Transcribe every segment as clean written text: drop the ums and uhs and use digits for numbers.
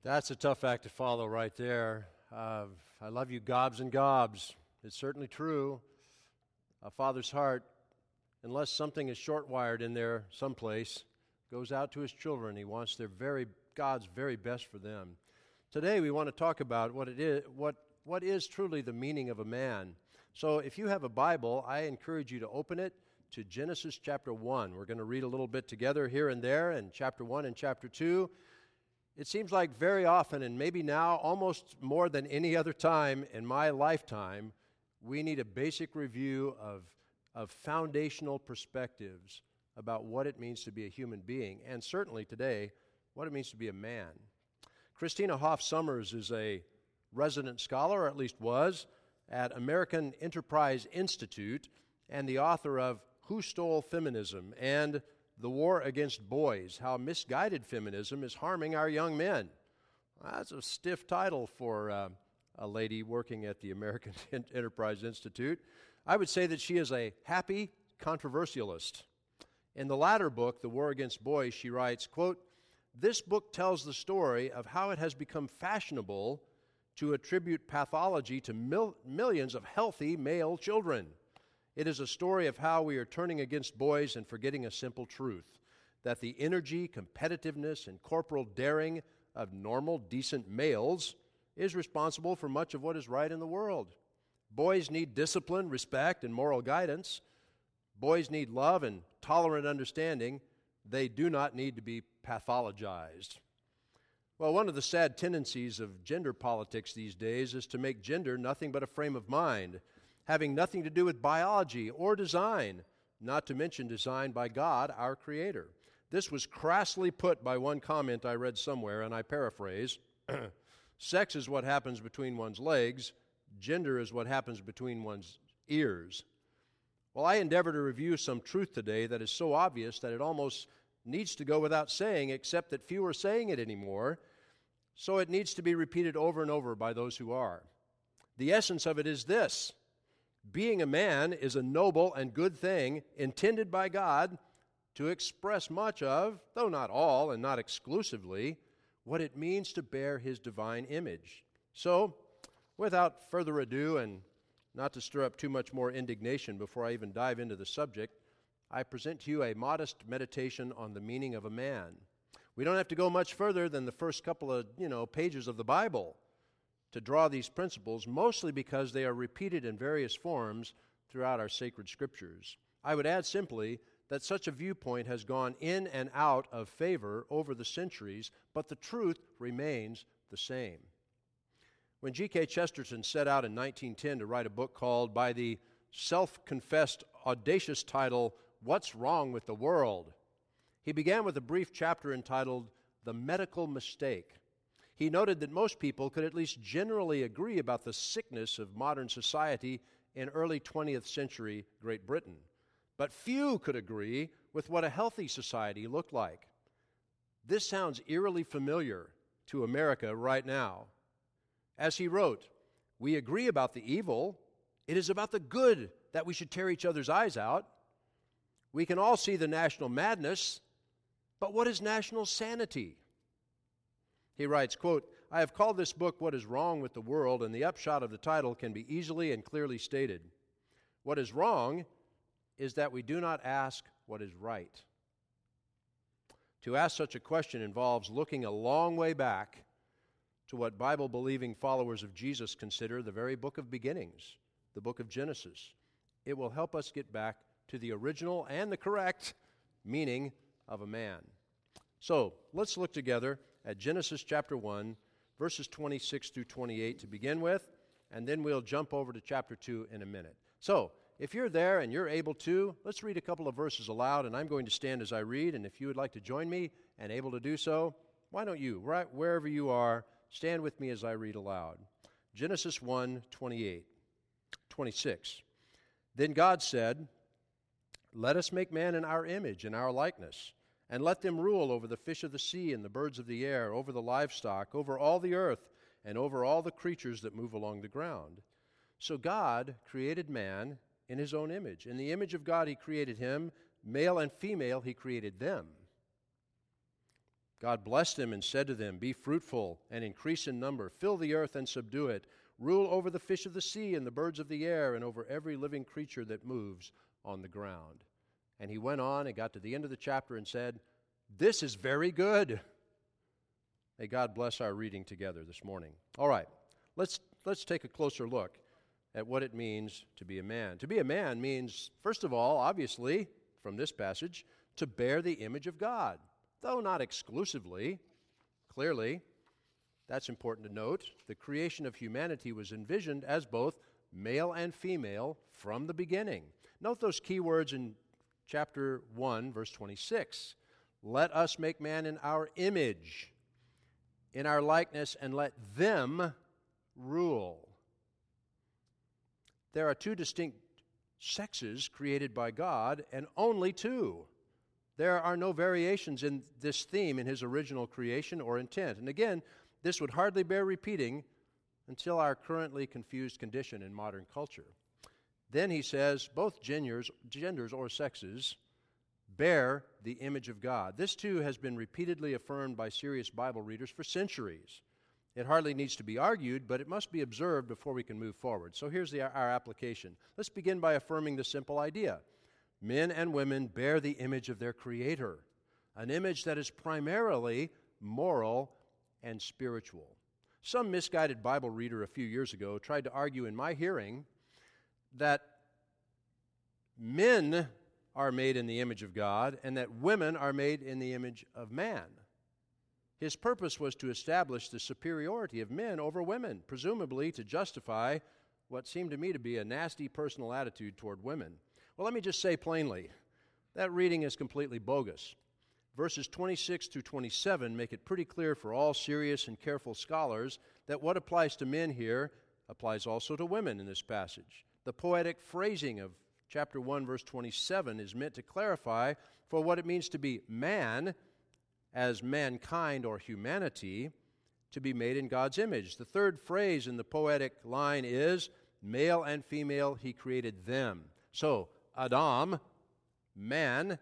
That's a tough act to follow right there. I love you gobs and gobs. It's certainly true. A father's heart, unless something is short-wired in there someplace, goes out to his children. He wants God's very best for them. Today we want to talk about what is truly the meaning of a man. So if you have a Bible, I encourage you to open it to Genesis chapter 1. We're going to read a little bit together here and there in chapter 1 and chapter 2. It seems like very often, and maybe now almost more than any other time in my lifetime, we need a basic review of foundational perspectives about what it means to be a human being, and certainly today, what it means to be a man. Christina Hoff Sommers is a resident scholar, or at least was, at American Enterprise Institute, and the author of Who Stole Feminism and The War Against Boys, How Misguided Feminism is Harming Our Young Men. That's a stiff title for a lady working at the American Enterprise Institute. I would say that she is a happy controversialist. In the latter book, The War Against Boys, she writes, quote, "This book tells the story of how it has become fashionable to attribute pathology to millions of healthy male children. It is a story of how we are turning against boys and forgetting a simple truth, that the energy, competitiveness, and corporal daring of normal, decent males is responsible for much of what is right in the world. Boys need discipline, respect, and moral guidance. Boys need love and tolerant understanding. They do not need to be pathologized." Well, one of the sad tendencies of gender politics these days is to make gender nothing but a frame of mind, having nothing to do with biology or design, not to mention design by God, our Creator. This was crassly put by one comment I read somewhere, and I paraphrase, "Sex is what happens between one's legs, gender is what happens between one's ears." Well, I endeavor to review some truth today that is so obvious that it almost needs to go without saying, except that few are saying it anymore, so it needs to be repeated over and over by those who are. The essence of it is this: being a man is a noble and good thing intended by God to express much of, though not all and not exclusively, what it means to bear His divine image. So, without further ado, and not to stir up too much more indignation before I even dive into the subject, I present to you a modest meditation on the meaning of a man. We don't have to go much further than the first couple of, pages of the Bible to draw these principles, mostly because they are repeated in various forms throughout our sacred scriptures. I would add simply that such a viewpoint has gone in and out of favor over the centuries, but the truth remains the same. When G.K. Chesterton set out in 1910 to write a book called, by the self-confessed audacious title, What's Wrong with the World?, he began with a brief chapter entitled The Medical Mistake. He noted that most people could at least generally agree about the sickness of modern society in early 20th century Great Britain, but few could agree with what a healthy society looked like. This sounds eerily familiar to America right now. As he wrote, "We agree about the evil. It is about the good that we should tear each other's eyes out. We can all see the national madness, but what is national sanity?" He writes, quote, "I have called this book What is Wrong with the World, and the upshot of the title can be easily and clearly stated. What is wrong is that we do not ask what is right. To ask such a question involves looking a long way back to what Bible-believing followers of Jesus consider the very book of beginnings, the book of Genesis. It will help us get back to the original and the correct meaning of a man." So, let's look together at Genesis chapter 1, verses 26 through 28 to begin with, and then we'll jump over to chapter 2 in a minute. So, if you're there and you're able to, let's read a couple of verses aloud, and I'm going to stand as I read, and if you would like to join me and able to do so, why don't you, right wherever you are, stand with me as I read aloud. Genesis 1, 26. "Then God said, 'Let us make man in our image, in our likeness, and let them rule over the fish of the sea and the birds of the air, over the livestock, over all the earth, and over all the creatures that move along the ground.' So God created man in His own image. In the image of God He created him, male and female He created them. God blessed them and said to them, "Be fruitful and increase in number, fill the earth and subdue it, rule over the fish of the sea and the birds of the air and over every living creature that moves on the ground." And he went on and got to the end of the chapter and said, "This is very good." May God bless our reading together this morning. All right, let's take a closer look at what it means to be a man. To be a man means, first of all, obviously, from this passage, to bear the image of God, though not exclusively. Clearly, that's important to note. The creation of humanity was envisioned as both male and female from the beginning. Note those key words in chapter 1, verse 26. Let us make man in our image, in our likeness, and let them rule. There are two distinct sexes created by God, and only two. There are no variations in this theme in his original creation or intent. And again, this would hardly bear repeating until our currently confused condition in modern culture. Then he says, both genders or sexes bear the image of God. This too has been repeatedly affirmed by serious Bible readers for centuries. It hardly needs to be argued, but it must be observed before we can move forward. So here's our application. Let's begin by affirming the simple idea. Men and women bear the image of their Creator, an image that is primarily moral and spiritual. Some misguided Bible reader a few years ago tried to argue in my hearing that men are made in the image of God and that women are made in the image of man. His purpose was to establish the superiority of men over women, presumably to justify what seemed to me to be a nasty personal attitude toward women. Well, let me just say plainly, that reading is completely bogus. Verses 26 through 27 make it pretty clear for all serious and careful scholars that what applies to men here applies also to women in this passage. The poetic phrasing of chapter 1, verse 27 is meant to clarify for what it means to be man as mankind or humanity, to be made in God's image. The third phrase in the poetic line is, male and female, he created them. So, Adam, man,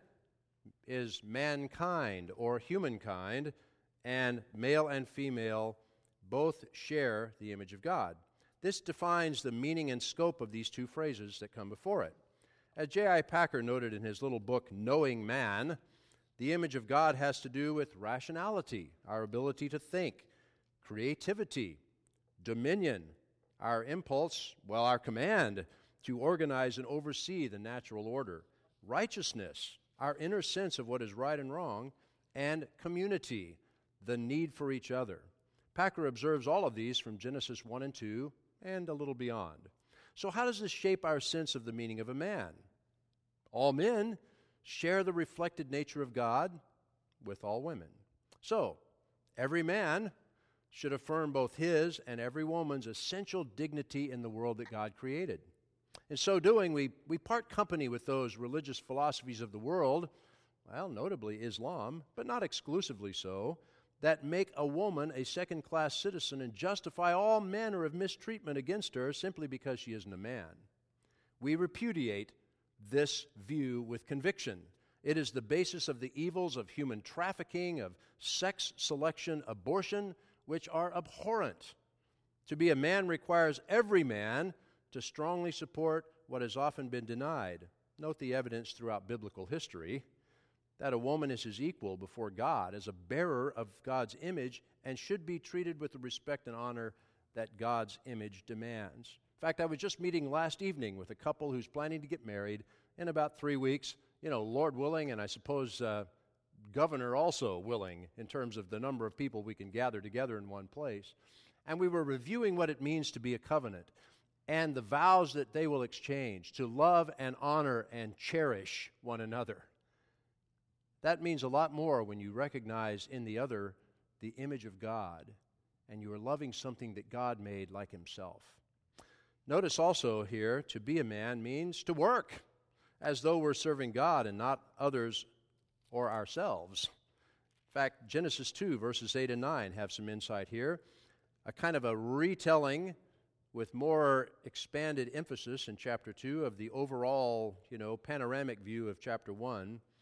is mankind or humankind, and male and female both share the image of God. This defines the meaning and scope of these two phrases that come before it. As J.I. Packer noted in his little book, Knowing Man, the image of God has to do with rationality, our ability to think, creativity, dominion, our impulse, our command to organize and oversee the natural order, righteousness, our inner sense of what is right and wrong, and community, the need for each other. Packer observes all of these from Genesis 1 and 2 and a little beyond. So how does this shape our sense of the meaning of a man? All men share the reflected nature of God with all women. So, every man should affirm both his and every woman's essential dignity in the world that God created. In so doing, we part company with those religious philosophies of the world, notably Islam, but not exclusively so, that make a woman a second-class citizen and justify all manner of mistreatment against her simply because she isn't a man. We repudiate this view with conviction. It is the basis of the evils of human trafficking, of sex selection, abortion, which are abhorrent. To be a man requires every man to strongly support what has often been denied. Note the evidence throughout biblical history that a woman is his equal before God as a bearer of God's image and should be treated with the respect and honor that God's image demands. In fact, I was just meeting last evening with a couple who's planning to get married in about 3 weeks, Lord willing, and I suppose governor also willing in terms of the number of people we can gather together in one place. And we were reviewing what it means to be a covenant and the vows that they will exchange to love and honor and cherish one another. That means a lot more when you recognize in the other the image of God and you are loving something that God made like himself. Notice also here, to be a man means to work as though we're serving God and not others or ourselves. In fact, Genesis 2, verses 8 and 9 have some insight here, a kind of a retelling with more expanded emphasis in chapter 2 of the overall, panoramic view of chapter 1.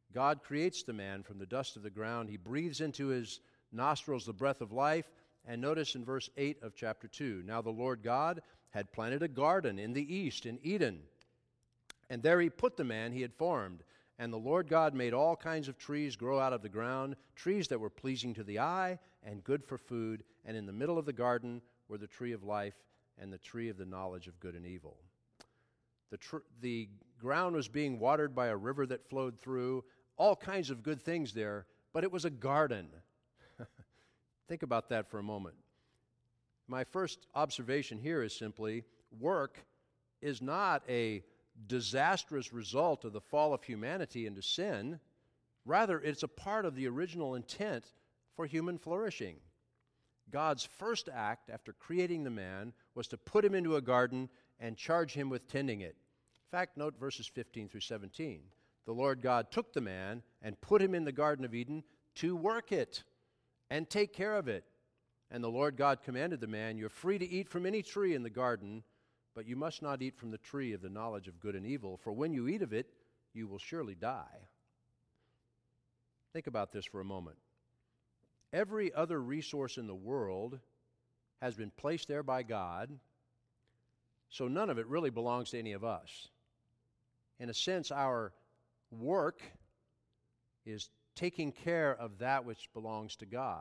God creates the man from the dust of the ground. He breathes into his nostrils the breath of life. And notice in verse 8 of chapter 2, now the Lord God had planted a garden in the east, in Eden. And there he put the man he had formed. And the Lord God made all kinds of trees grow out of the ground, trees that were pleasing to the eye and good for food. And in the middle of the garden were the tree of life and the tree of the knowledge of good and evil. The ground was being watered by a river that flowed through, all kinds of good things there, but it was a garden. Think about that for a moment. My first observation here is simply, work is not a disastrous result of the fall of humanity into sin. Rather, it's a part of the original intent for human flourishing. God's first act after creating the man was to put him into a garden and charge him with tending it. In fact, note verses 15 through 17. The Lord God took the man and put him in the Garden of Eden to work it and take care of it. And the Lord God commanded the man, you're free to eat from any tree in the garden, but you must not eat from the tree of the knowledge of good and evil, for when you eat of it, you will surely die. Think about this for a moment. Every other resource in the world has been placed there by God, so none of it really belongs to any of us. In a sense, our work is taking care of that which belongs to God.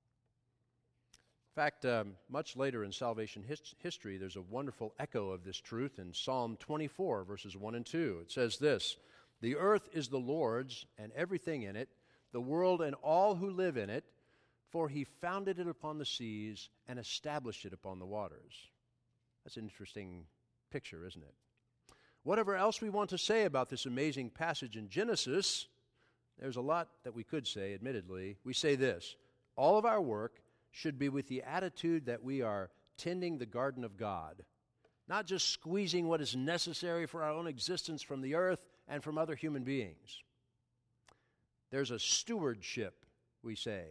In fact, much later in salvation history, there's a wonderful echo of this truth in Psalm 24, verses 1 and 2. It says this, the earth is the Lord's and everything in it, the world and all who live in it, for he founded it upon the seas and established it upon the waters. That's an interesting picture, isn't it? Whatever else we want to say about this amazing passage in Genesis, there's a lot that we could say, admittedly. We say this, all of our work should be with the attitude that we are tending the garden of God, not just squeezing what is necessary for our own existence from the earth and from other human beings. There's a stewardship, we say,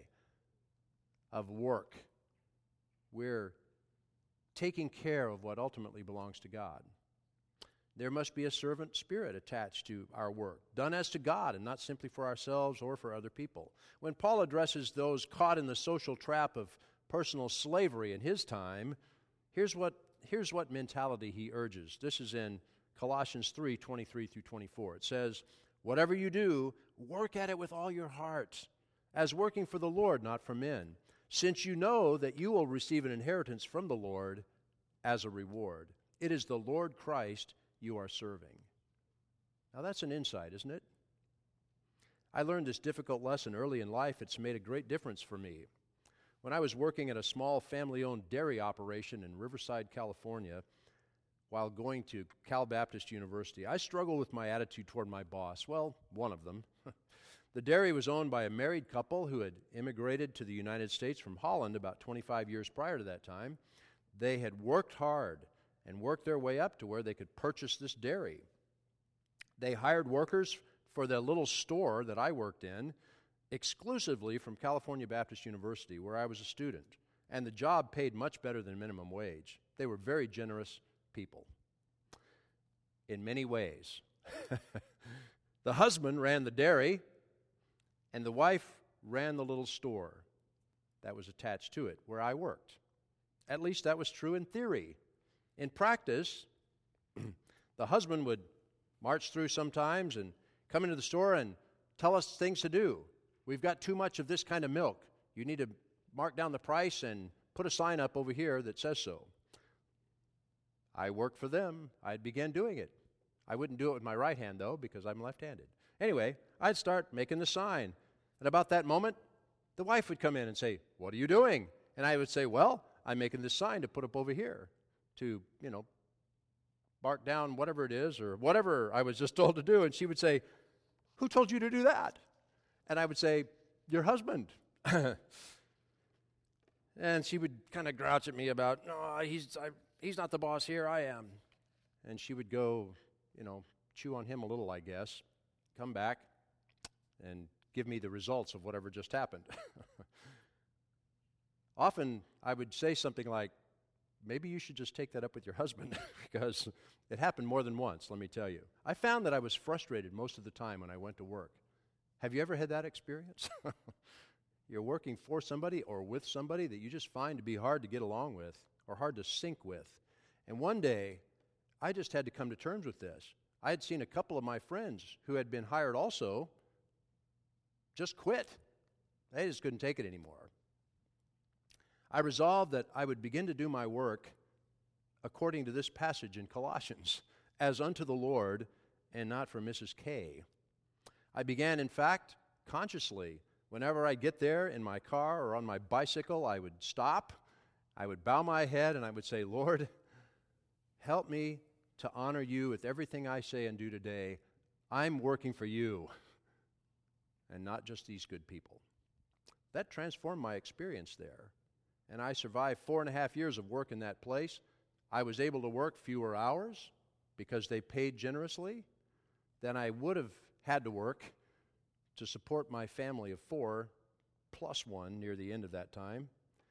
of work. We're taking care of what ultimately belongs to God. There must be a servant spirit attached to our work, done as to God and not simply for ourselves or for other people. When Paul addresses those caught in the social trap of personal slavery in his time, here's what mentality he urges. This is in Colossians 3:23 through 24. It says, whatever you do, work at it with all your heart, as working for the Lord, not for men, since you know that you will receive an inheritance from the Lord as a reward. It is the Lord Christ you are serving. Now that's an insight, isn't it? I learned this difficult lesson early in life. It's made a great difference for me. When I was working at a small family-owned dairy operation in Riverside, California, while going to Cal Baptist University, I struggled with my attitude toward my boss. Well, one of them. The dairy was owned by a married couple who had immigrated to the United States from Holland about 25 years prior to that time. They had worked hard and worked their way up to where they could purchase this dairy. They hired workers for the little store that I worked in exclusively from California Baptist University, where I was a student, and the job paid much better than minimum wage. They were very generous people in many ways. The husband ran the dairy, and the wife ran the little store that was attached to it where I worked. At least that was true in theory. In practice, the husband would march through sometimes and come into the store and tell us things to do. We've got too much of this kind of milk. You need to mark down the price and put a sign up over here that says so. I worked for them. I'd begin doing it. I wouldn't do it with my right hand, though, because I'm left-handed. Anyway, I'd start making the sign. And about that moment, the wife would come in and say, what are you doing? And I would say, well, I'm making this sign to put up over here to, mark down whatever it is or whatever I was just told to do. And she would say, who told you to do that? And I would say, your husband. And she would kind of grouch at me about, no, he's not the boss here, I am. And she would go, chew on him a little, I guess, come back and give me the results of whatever just happened. Often I would say something like, maybe you should just take that up with your husband, because it happened more than once, let me tell you. I found that I was frustrated most of the time when I went to work Have you ever had that experience? You're working for somebody or with somebody that you just find to be hard to get along with or hard to sync with. And one day, I just had to come to terms with this. I had seen a couple of my friends who had been hired also just quit. They just couldn't take it anymore. I resolved that I would begin to do my work according to this passage in Colossians, as unto the Lord and not for Mrs. K. I began, in fact, consciously. Whenever I get there in my car or on my bicycle, I would stop, I would bow my head, and I would say, Lord, help me to honor you with everything I say and do today. I'm working for you and not just these good people. That transformed my experience there. And I survived 4.5 years of work in that place. I was able to work fewer hours because they paid generously than I would have had to work to support my family of 4 plus 1 near the end of that time.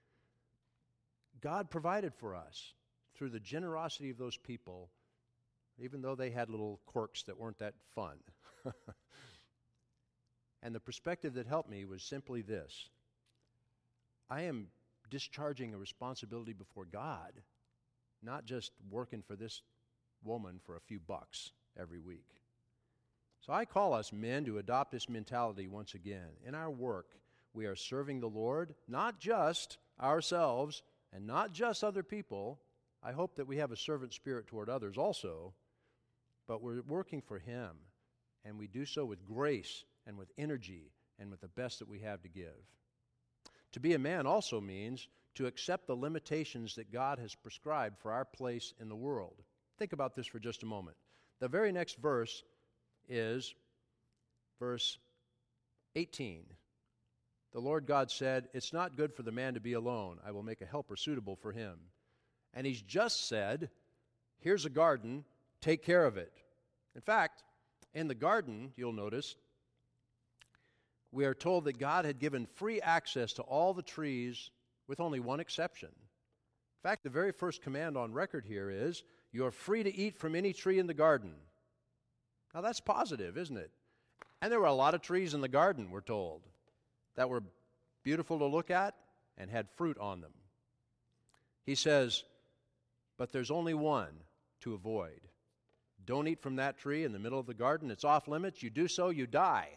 God provided for us through the generosity of those people, even though they had little quirks that weren't that fun. And the perspective that helped me was simply this: I am discharging a responsibility before God, not just working for this woman for a few bucks every week. So I call us men to adopt this mentality once again. In our work, we are serving the Lord, not just ourselves and not just other people. I hope that we have a servant spirit toward others also, but we're working for Him, and we do so with grace and with energy and with the best that we have to give. To be a man also means to accept the limitations that God has prescribed for our place in the world. Think about this for just a moment. The very next verse is verse 18. The Lord God said, "It's not good for the man to be alone. I will make a helper suitable for him." And He's just said, here's a garden, take care of it. In fact, in the garden, you'll notice, we are told that God had given free access to all the trees with only one exception. In fact, the very first command on record here is, you are free to eat from any tree in the garden. Now that's positive, isn't it? And there were a lot of trees in the garden, we're told, that were beautiful to look at and had fruit on them. He says, but there's only one to avoid. Don't eat from that tree in the middle of the garden. It's off limits. You do so, you die.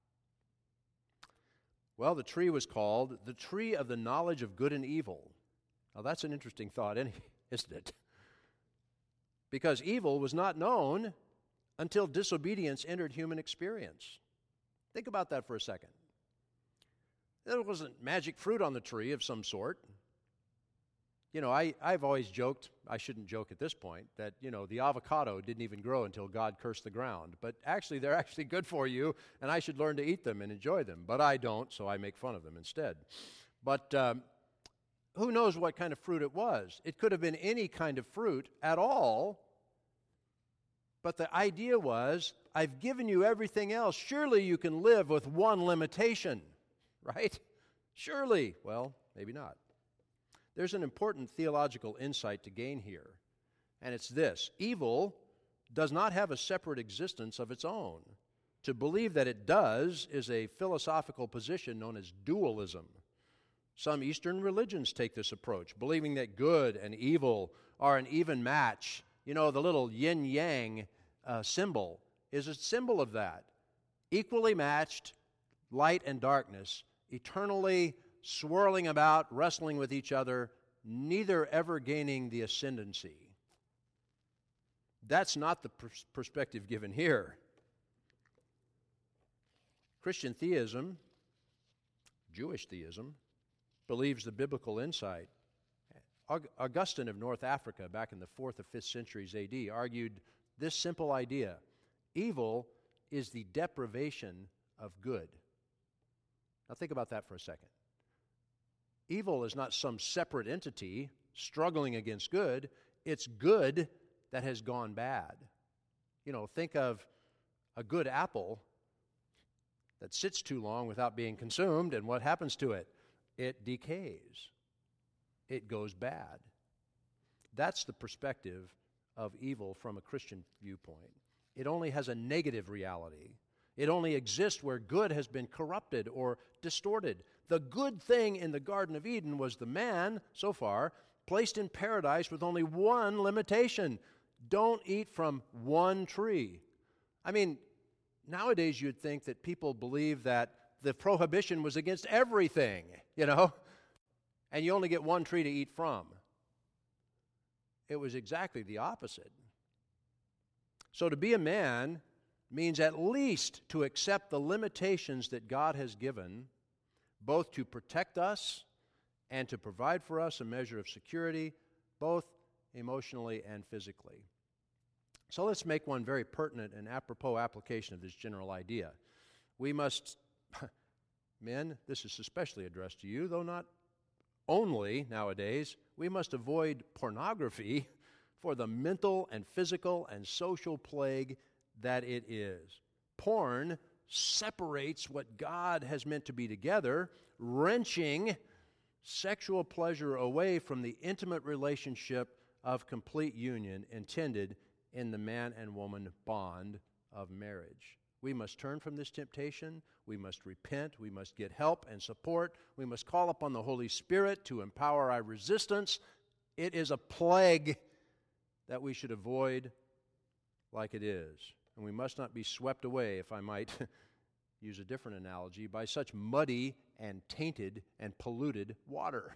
Well, the tree was called the tree of the knowledge of good and evil. Now that's an interesting thought, isn't it? Because evil was not known until disobedience entered human experience. Think about that for a second. There wasn't magic fruit on the tree of some sort. You know, I've always joked, I shouldn't joke at this point, that, the avocado didn't even grow until God cursed the ground. But actually, they're actually good for you, and I should learn to eat them and enjoy them. But I don't, so I make fun of them instead. But who knows what kind of fruit it was? It could have been any kind of fruit at all. But the idea was, I've given you everything else. Surely you can live with one limitation, right? Surely. Well, maybe not. There's an important theological insight to gain here, and it's this: evil does not have a separate existence of its own. To believe that it does is a philosophical position known as dualism. Some Eastern religions take this approach, believing that good and evil are an even match. The little yin-yang symbol is a symbol of that. Equally matched light and darkness, eternally swirling about, wrestling with each other, neither ever gaining the ascendancy. That's not the perspective given here. Christian theism, Jewish theism, believes the biblical insight. Augustine of North Africa, back in the 4th or 5th centuries A.D., argued this simple idea: evil is the deprivation of good. Now think about that for a second. Evil is not some separate entity struggling against good. It's good that has gone bad. Think of a good apple that sits too long without being consumed, and what happens to it? It decays. It goes bad. That's the perspective of evil from a Christian viewpoint. It only has a negative reality. It only exists where good has been corrupted or distorted. The good thing in the Garden of Eden was the man, so far, placed in paradise with only one limitation. Don't eat from one tree. I mean, nowadays you'd think that people believe that the prohibition was against everything, and you only get one tree to eat from. It was exactly the opposite. So to be a man means at least to accept the limitations that God has given, both to protect us and to provide for us a measure of security, both emotionally and physically. So let's make one very pertinent and apropos application of this general idea. We must, men, this is especially addressed to you, though not only nowadays, we must avoid pornography for the mental and physical and social plague that it is. Porn separates what God has meant to be together, wrenching sexual pleasure away from the intimate relationship of complete union intended in the man and woman bond of marriage. We must turn from this temptation. We must repent. We must get help and support. We must call upon the Holy Spirit to empower our resistance. It is a plague that we should avoid like it is. And we must not be swept away, if I might use a different analogy, by such muddy and tainted and polluted water.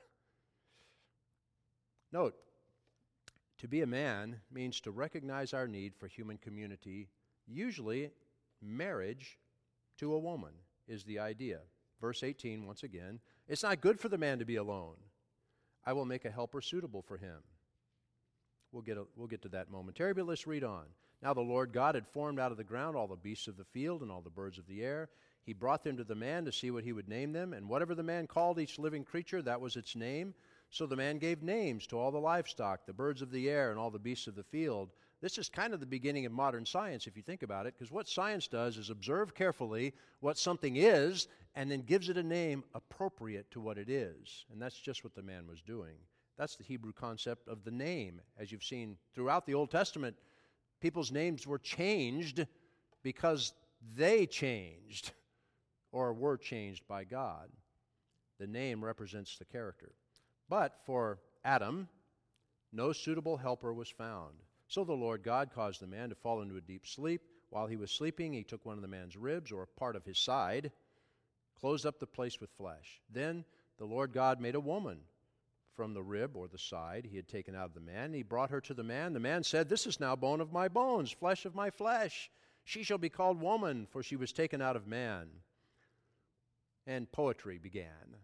Note, to be a man means to recognize our need for human community. Usually, marriage to a woman is the idea. Verse 18, once again, it's not good for the man to be alone. I will make a helper suitable for him. We'll get to that momentarily, but let's read on. Now the Lord God had formed out of the ground all the beasts of the field and all the birds of the air. He brought them to the man to see what he would name them, and whatever the man called each living creature, that was its name. So the man gave names to all the livestock, the birds of the air, and all the beasts of the field. This is kind of the beginning of modern science, if you think about it, because what science does is observe carefully what something is and then gives it a name appropriate to what it is. And that's just what the man was doing. That's the Hebrew concept of the name. As you've seen throughout the Old Testament, people's names were changed because they changed or were changed by God. The name represents the character. But for Adam, no suitable helper was found. So the Lord God caused the man to fall into a deep sleep. While he was sleeping, he took one of the man's ribs, or a part of his side, closed up the place with flesh. Then the Lord God made a woman from the rib, or the side, he had taken out of the man. He brought her to the man. The man said, "This is now bone of my bones, flesh of my flesh. She shall be called woman, for she was taken out of man." And poetry began.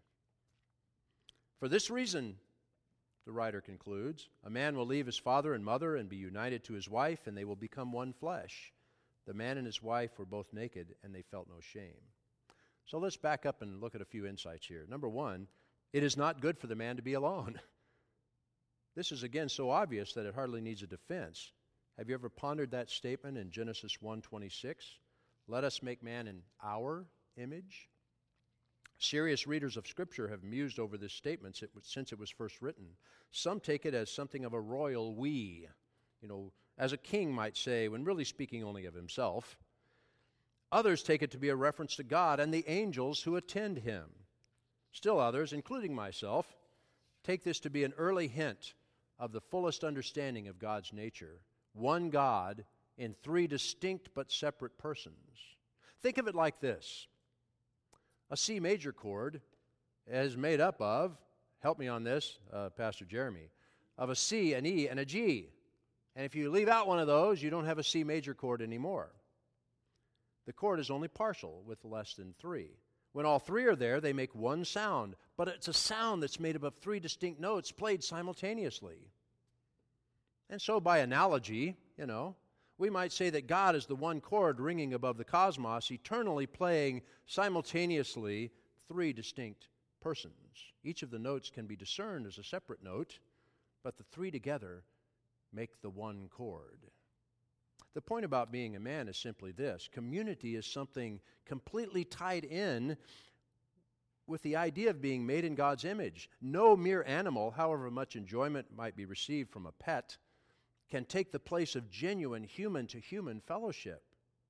For this reason, the writer concludes, a man will leave his father and mother and be united to his wife, and they will become one flesh. The man and his wife were both naked, and they felt no shame. So let's back up and look at a few insights here. Number one, it is not good for the man to be alone. This is, again, so obvious that it hardly needs a defense. Have you ever pondered that statement in Genesis 1:26? Let us make man in our image. Serious readers of Scripture have mused over this statement since it was first written. Some take it as something of a royal we, as a king might say, when really speaking only of himself. Others take it to be a reference to God and the angels who attend him. Still others, including myself, take this to be an early hint of the fullest understanding of God's nature. One God in three distinct but separate persons. Think of it like this. A C major chord is made up of, help me on this, Pastor Jeremy, of a C, an E, and a G. And if you leave out one of those, you don't have a C major chord anymore. The chord is only partial with less than three. When all three are there, they make one sound, but it's a sound that's made up of three distinct notes played simultaneously. And so by analogy, we might say that God is the one chord ringing above the cosmos, eternally playing simultaneously three distinct persons. Each of the notes can be discerned as a separate note, but the three together make the one chord. The point about being a man is simply this. Community is something completely tied in with the idea of being made in God's image. No mere animal, however much enjoyment might be received from a pet, can take the place of genuine human-to-human fellowship.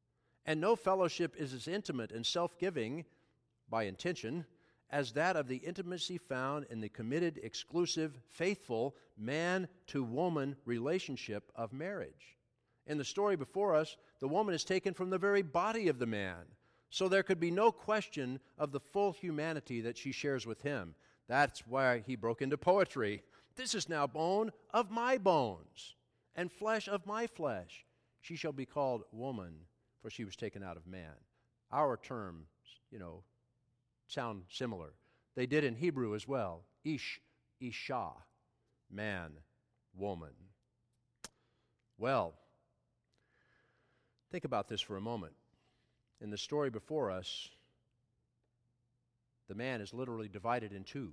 And no fellowship is as intimate and self-giving by intention as that of the intimacy found in the committed, exclusive, faithful man-to-woman relationship of marriage. In the story before us, the woman is taken from the very body of the man, so there could be no question of the full humanity that she shares with him. That's why he broke into poetry. This is now bone of my bones and flesh of my flesh. She shall be called woman, for she was taken out of man. Our terms, sound similar. They did in Hebrew as well. Ish, isha, man, woman. Well, think about this for a moment. In the story before us, the man is literally divided in two.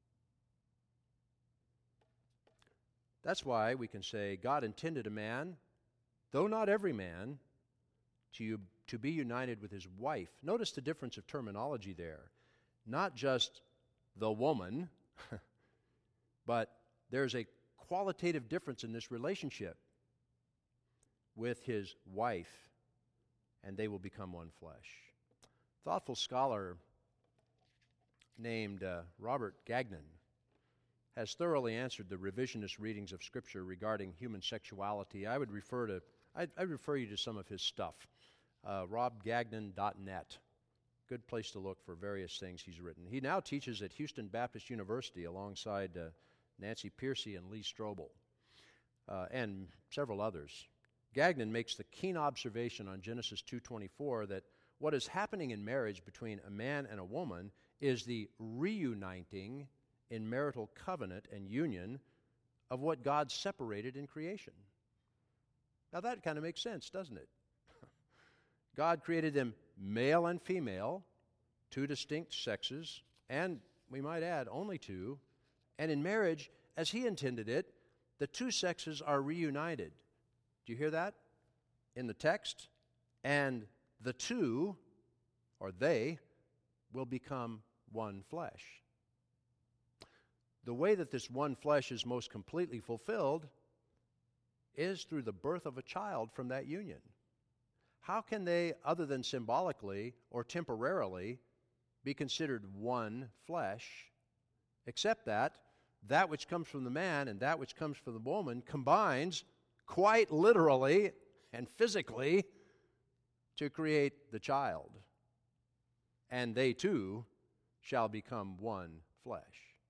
That's why we can say God intended a man, though not every man, to be united with his wife. Notice the difference of terminology there. Not just the woman, but there's a qualitative difference in this relationship with his wife, and they will become one flesh. Thoughtful scholar named Robert Gagnon has thoroughly answered the revisionist readings of Scripture regarding human sexuality. I'd refer you to some of his stuff. robgagnon.net. Good place to look for various things he's written. He now teaches at Houston Baptist University alongside Nancy Piercy and Lee Strobel and several others. Gagnon makes the keen observation on Genesis 2:24 that what is happening in marriage between a man and a woman is the reuniting in marital covenant and union of what God separated in creation. Now that kind of makes sense, doesn't it? God created them male and female, two distinct sexes, and we might add only two. And in marriage, as he intended it, the two sexes are reunited. Do you hear that in the text? And the two, or they, will become one flesh. The way that this one flesh is most completely fulfilled is through the birth of a child from that union. How can they, other than symbolically or temporarily, be considered one flesh, except that which comes from the man and that which comes from the woman combines quite literally and physically to create the child. And they too shall become one flesh.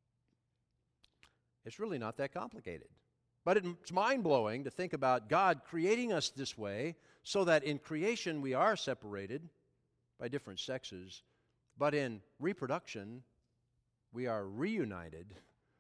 It's really not that complicated. But it's mind-blowing to think about God creating us this way so that in creation we are separated by different sexes, but in reproduction we are reunited,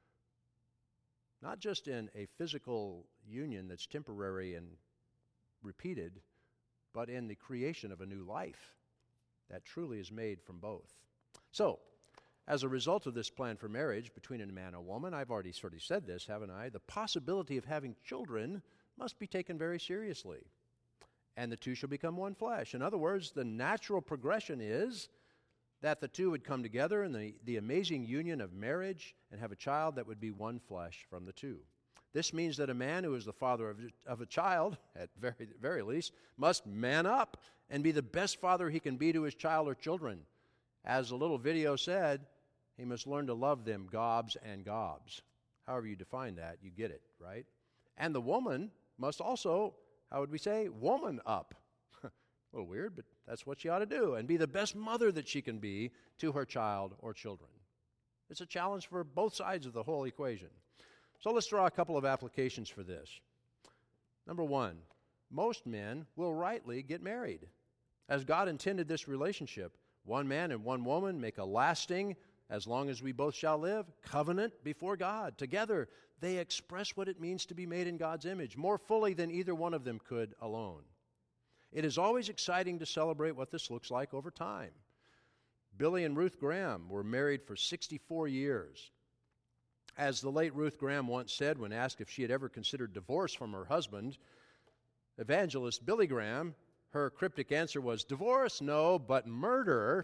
not just in a physical union that's temporary and repeated, but in the creation of a new life that truly is made from both. So, as a result of this plan for marriage between a man and a woman, I've already sort of said this, haven't I? The possibility of having children must be taken very seriously. And the two shall become one flesh. In other words, the natural progression is that the two would come together in the amazing union of marriage and have a child that would be one flesh from the two. This means that a man who is the father of a child, at very least, must man up and be the best father he can be to his child or children. As the little video said, he must learn to love them gobs and gobs. However you define that, you get it, right? And the woman must also, how would we say, woman up. A little weird, but that's what she ought to do, and be the best mother that she can be to her child or children. It's a challenge for both sides of the whole equation. So let's draw a couple of applications for this. Number one, most men will rightly get married. As God intended this relationship, one man and one woman make a lasting, as long as we both shall live, covenant before God. Together, they express what it means to be made in God's image more fully than either one of them could alone. It is always exciting to celebrate what this looks like over time. Billy and Ruth Graham were married for 64 years. As the late Ruth Graham once said when asked if she had ever considered divorce from her husband, evangelist Billy Graham, her cryptic answer was, divorce, no, but murder.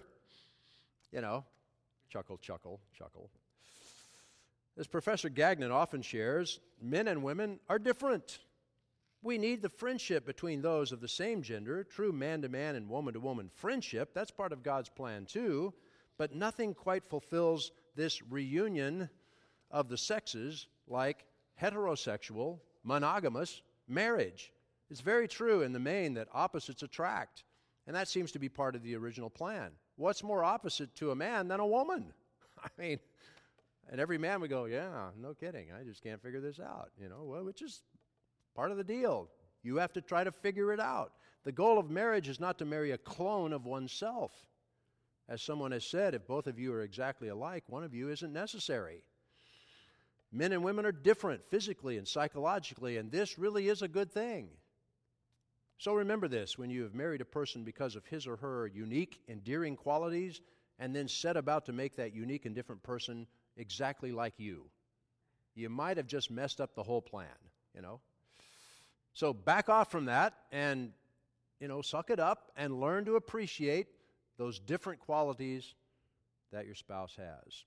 Chuckle, chuckle, chuckle. As Professor Gagnon often shares, men and women are different. We need the friendship between those of the same gender, true man-to-man and woman-to-woman friendship. That's part of God's plan too. But nothing quite fulfills this reunion of the sexes like heterosexual, monogamous marriage. It's very true in the main that opposites attract, and that seems to be part of the original plan. What's more opposite to a man than a woman? I mean, and every man would go, yeah, no kidding, I just can't figure this out, well, which is part of the deal. You have to try to figure it out. The goal of marriage is not to marry a clone of oneself. As someone has said, if both of you are exactly alike, one of you isn't necessary. Men and women are different physically and psychologically, and this really is a good thing. So remember this, when you have married a person because of his or her unique, endearing qualities, and then set about to make that unique and different person exactly like you, you might have just messed up the whole plan, So back off from that and, suck it up and learn to appreciate those different qualities that your spouse has.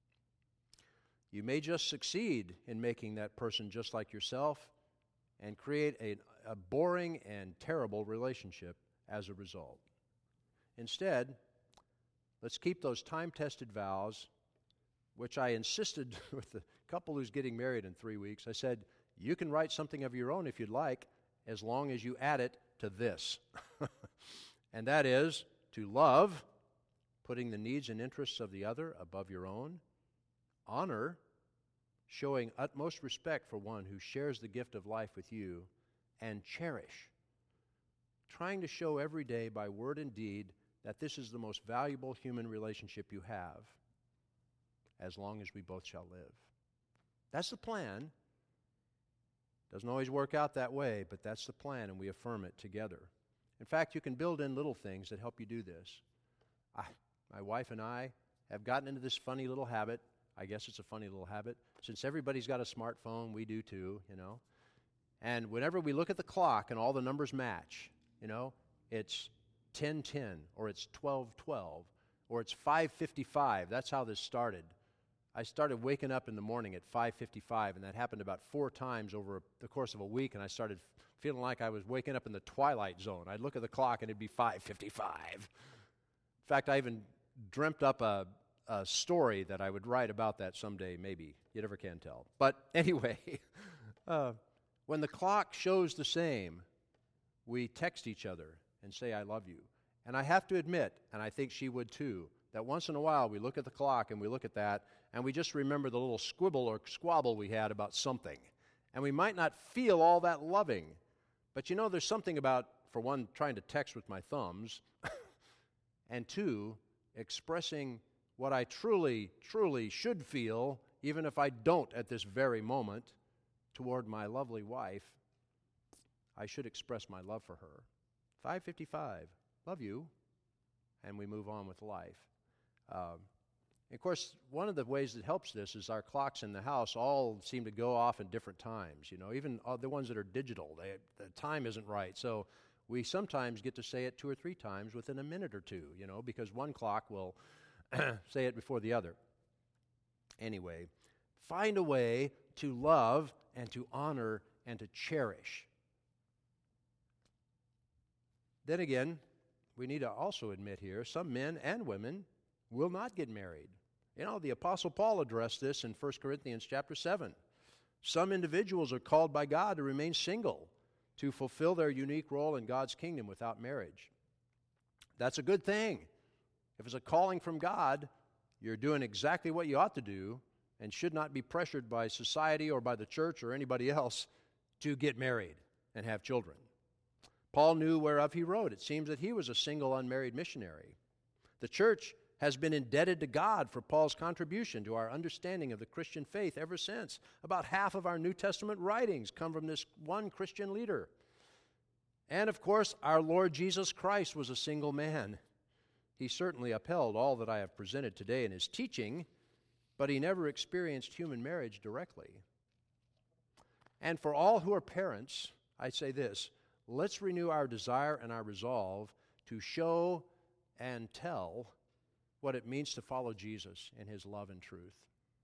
You may just succeed in making that person just like yourself and create a boring and terrible relationship as a result. Instead, let's keep those time-tested vows, which I insisted with the couple who's getting married in 3 weeks. I said, you can write something of your own if you'd like, as long as you add it to this. And that is to love, putting the needs and interests of the other above your own, honor, showing utmost respect for one who shares the gift of life with you, and cherish, trying to show every day by word and deed that this is the most valuable human relationship you have, as long as we both shall live. That's the plan. Doesn't always work out that way, but that's the plan, and we affirm it together. In fact, you can build in little things that help you do this. My wife and I have gotten into this funny little habit. I guess it's a funny little habit. Since everybody's got a smartphone, we do too, And whenever we look at the clock and all the numbers match, it's 10:10, or it's 12:12, or it's 5:55. That's how this started. I started waking up in the morning at 5:55, and that happened about 4 times over the course of a week, and I started feeling like I was waking up in the twilight zone. I'd look at the clock, and it'd be 5:55. In fact, I even dreamt up a story that I would write about that someday, maybe. You never can tell. But anyway, when the clock shows the same, we text each other and say, I love you. And I have to admit, and I think she would too, that once in a while we look at the clock and we look at that, and we just remember the little squibble or squabble we had about something. And we might not feel all that loving. But there's something about, for one, trying to text with my thumbs, and 2, expressing what I truly, truly should feel, even if I don't at this very moment, toward my lovely wife. I should express my love for her. 5:55, love you, and we move on with life. Of course, one of the ways that helps this is our clocks in the house all seem to go off in different times. Even the ones that are digital, the time isn't right. So we sometimes get to say it 2 or 3 times within a minute or two, because one clock will say it before the other. Anyway, find a way to love and to honor and to cherish. Then again, we need to also admit here, some men and women will not get married. The Apostle Paul addressed this in 1 Corinthians chapter 7. Some individuals are called by God to remain single, to fulfill their unique role in God's kingdom without marriage. That's a good thing. If it's a calling from God, you're doing exactly what you ought to do and should not be pressured by society or by the church or anybody else to get married and have children. Paul knew whereof he wrote. It seems that he was a single, unmarried missionary. The church has been indebted to God for Paul's contribution to our understanding of the Christian faith ever since. About half of our New Testament writings come from this one Christian leader. And of course, our Lord Jesus Christ was a single man. He certainly upheld all that I have presented today in his teaching, but he never experienced human marriage directly. And for all who are parents, I say this: let's renew our desire and our resolve to show and tell what it means to follow Jesus in his love and truth.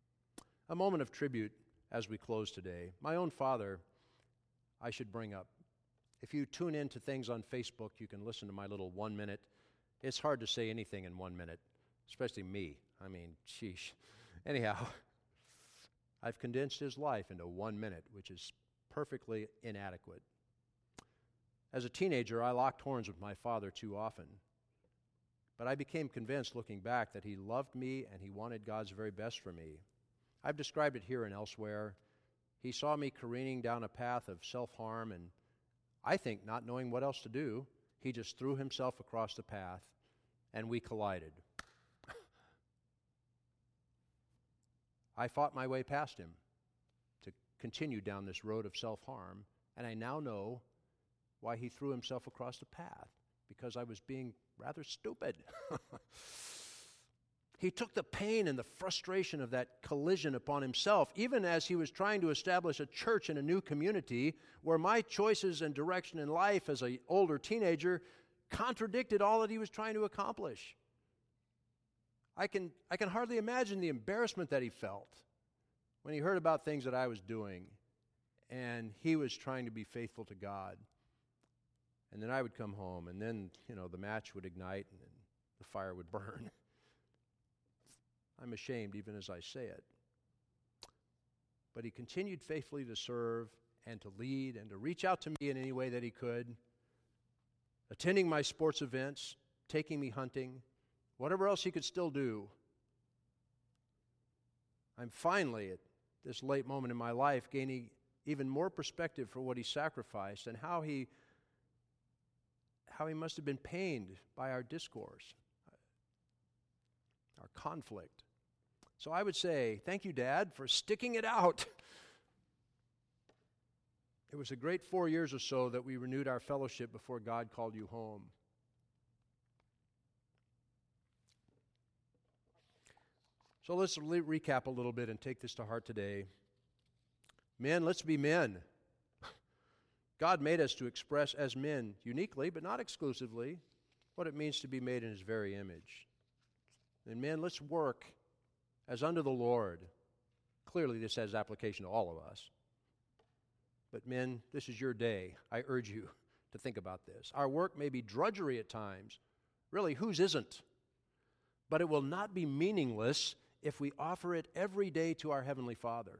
A moment of tribute as we close today. My own father, I should bring up. If you tune into things on Facebook, you can listen to my little 1 minute. It's hard to say anything in 1 minute, especially me. I mean, sheesh. Anyhow, I've condensed his life into 1 minute, which is perfectly inadequate. As a teenager, I locked horns with my father too often. But I became convinced, looking back, that he loved me and he wanted God's very best for me. I've described it here and elsewhere. He saw me careening down a path of self-harm, and I think, not knowing what else to do, he just threw himself across the path, and we collided. I fought my way past him to continue down this road of self-harm, and I now know why he threw himself across the path, because I was being rather stupid. He took the pain and the frustration of that collision upon himself, even as he was trying to establish a church in a new community where my choices and direction in life as an older teenager contradicted all that he was trying to accomplish. I can hardly imagine the embarrassment that he felt when he heard about things that I was doing, and he was trying to be faithful to God. And then I would come home, and then, the match would ignite, and the fire would burn. I'm ashamed even as I say it. But he continued faithfully to serve and to lead and to reach out to me in any way that he could, attending my sports events, taking me hunting, whatever else he could still do. I'm finally, at this late moment in my life, gaining even more perspective for what he sacrificed and how he must have been pained by our discourse, our conflict. So I would say, thank you, Dad, for sticking it out. It was a great 4 years or so that we renewed our fellowship before God called you home. So let's recap a little bit and take this to heart today. Men, let's be men. God made us to express as men uniquely, but not exclusively, what it means to be made in His very image. And men, let's work as under the Lord. Clearly, this has application to all of us. But men, this is your day. I urge you to think about this. Our work may be drudgery at times. Really, whose isn't? But it will not be meaningless if we offer it every day to our Heavenly Father.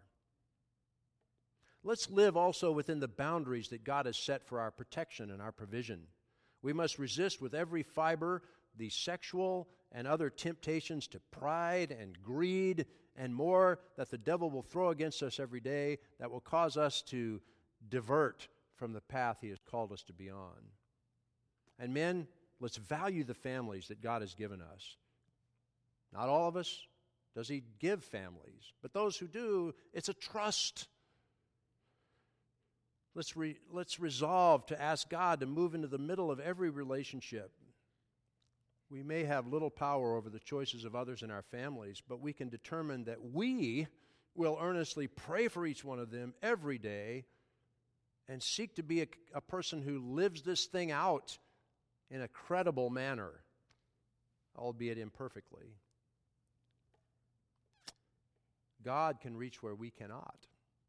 Let's live also within the boundaries that God has set for our protection and our provision. We must resist with every fiber the sexual and other temptations to pride and greed and more that the devil will throw against us every day that will cause us to divert from the path He has called us to be on. And men, let's value the families that God has given us. Not all of us does He give families, but those who do, it's a trust. Let's resolve to ask God to move into the middle of every relationship. We may have little power over the choices of others in our families, but we can determine that we will earnestly pray for each one of them every day and seek to be a person who lives this thing out in a credible manner, albeit imperfectly. God can reach where we cannot.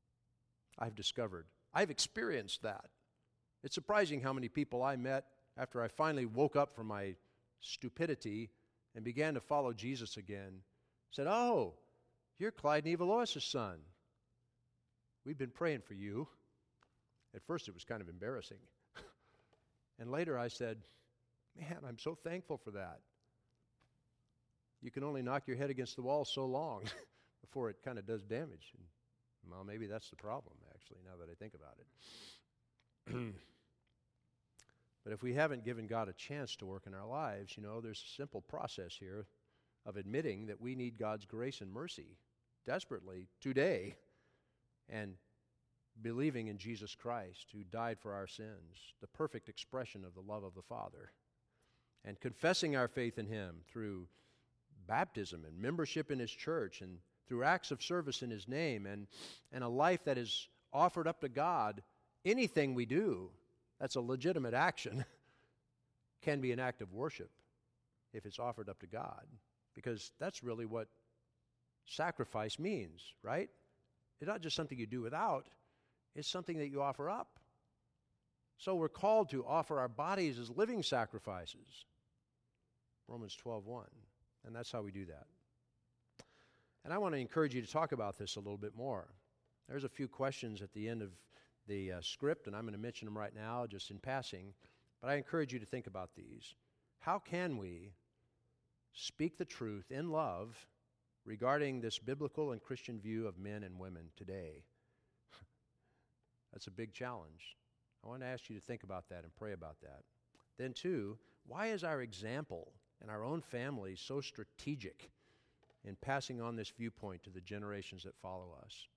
I've experienced that. It's surprising how many people I met after I finally woke up from my stupidity and began to follow Jesus again. Said, "Oh, you're Clyde and Eva Lois' son. We've been praying for you." At first it was kind of embarrassing. And later I said, "Man, I'm so thankful for that." You can only knock your head against the wall so long before it kind of does damage. And, well, maybe that's the problem, actually, now that I think about it. But if we haven't given God a chance to work in our lives, there's a simple process here of admitting that we need God's grace and mercy desperately today and believing in Jesus Christ, who died for our sins, the perfect expression of the love of the Father, and confessing our faith in Him through baptism and membership in His church and through acts of service in His name and a life that is offered up to God. Anything we do that's a legitimate action can be an act of worship if it's offered up to God, because that's really what sacrifice means, right? It's not just something you do without, it's something that you offer up. So we're called to offer our bodies as living sacrifices. Romans 12:1. And that's how we do that. And I want to encourage you to talk about this a little bit more. There's a few questions at the end of the script, and I'm going to mention them right now just in passing. But I encourage you to think about these. How can we speak the truth in love regarding this biblical and Christian view of men and women today? That's a big challenge. I want to ask you to think about that and pray about that. Then, two, why is our example in our own family so strategic in passing on this viewpoint to the generations that follow us?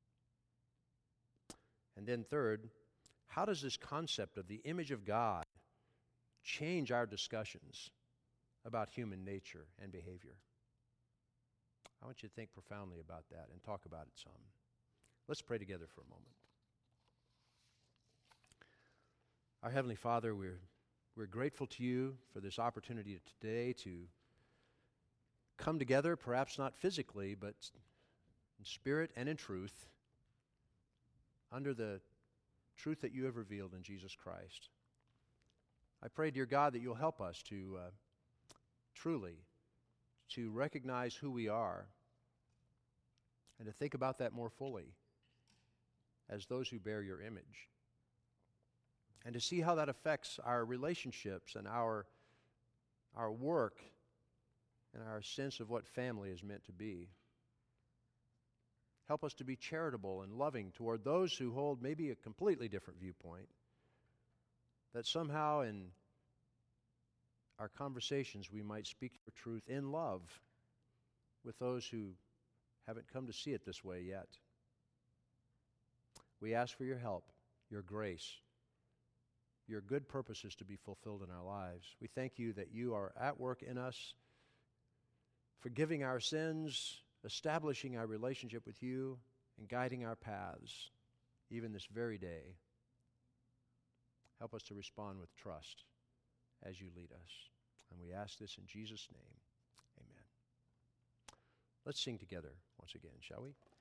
And then third, how does this concept of the image of God change our discussions about human nature and behavior? I want you to think profoundly about that and talk about it some. Let's pray together for a moment. Our Heavenly Father, we're grateful to you for this opportunity today to come together, perhaps not physically, but in spirit and in truth, under the truth that you have revealed in Jesus Christ. I pray, dear God, that you'll help us to truly to recognize who we are and to think about that more fully as those who bear your image, and to see how that affects our relationships and our work and our sense of what family is meant to be. Help us to be charitable and loving toward those who hold maybe a completely different viewpoint, that somehow in our conversations we might speak your truth in love with those who haven't come to see it this way yet. We ask for your help, your grace, your good purposes to be fulfilled in our lives. We thank you that you are at work in us, forgiving our sins, establishing our relationship with you, and guiding our paths, even this very day. Help us to respond with trust as you lead us. And we ask this in Jesus' name. Amen. Let's sing together once again, shall we?